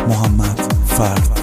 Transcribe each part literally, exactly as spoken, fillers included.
محمد فرد.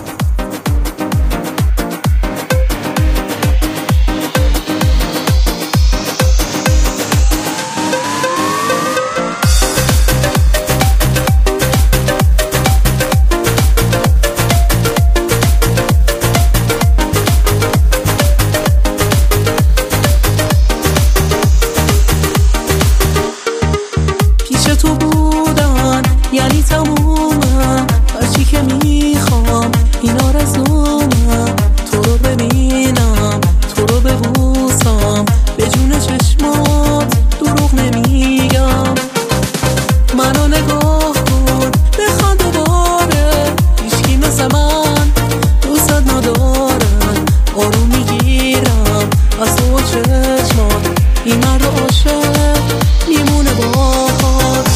تو بودن یعنی تمومم، هرچی که میخوام این آرزومم. تو رو ببینم، تو رو ببوسم، به جون چشمات دروغ نمیگم. منو نگاه کن، بخواد دوباره، هیچکی مثل من دوست نداره. آروم میگیرم از تو چشمات، این مرد عاشق میمونه باهات.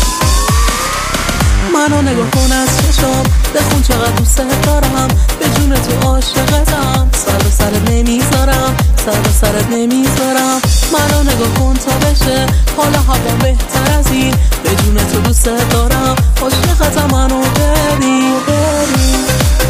منو نگاه کن از چشم، بخون چقدر دوست دارم، به جون تو عاشقتم. سر به سرت نمیذارم، سر به سرت نمیذارم. منو نگاه کن تا بشه حالا هوا بهتر از این، به جون تو دوست دارم، عاشقتم. منو ببین ببین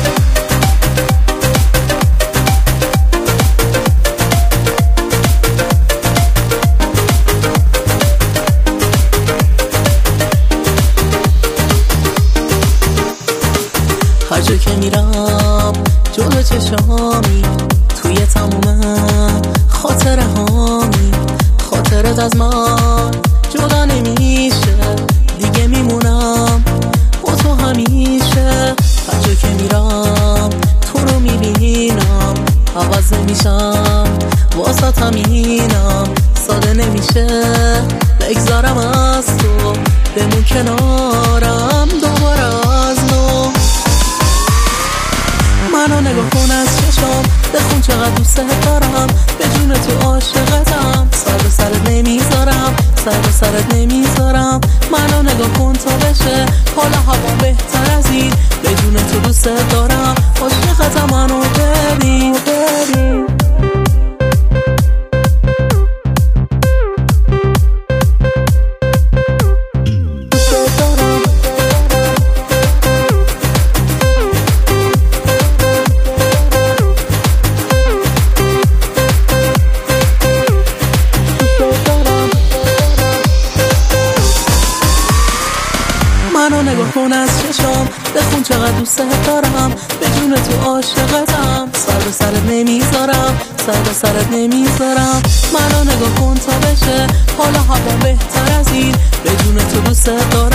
هر جا که میرم جلو چشامی، توی تموم خاطره هامی. خاطرت از من جدا نمیشه، دیگه میمونم با تو همیشه. هر جا که میرم تو رو میبینم، عوض نمیشم واسه همینم. ساده نمیشه بگذارم از تو، بمون کنارم دوباره از نو. منو نگاه کن از چشم، بخون چقدر دوست دارم، به جون تو عاشقتم. سر به سرت نمیذارم، سر به سرت نمیذارم. منو نگاه کن تا بشه حالا هوا بهتر از این، به جون تو دوست دارم، عاشقتم. منو ببین ببین منو نگاه کن از چشم، بخون چقدر دوست دارم، به جون تو عاشقتم. سر به سرت نمیذارم، سر به سرت نمیذارم. منو نگاه کن تا بشه حالا هوا بهتر از این، به جون تو دوست دارم.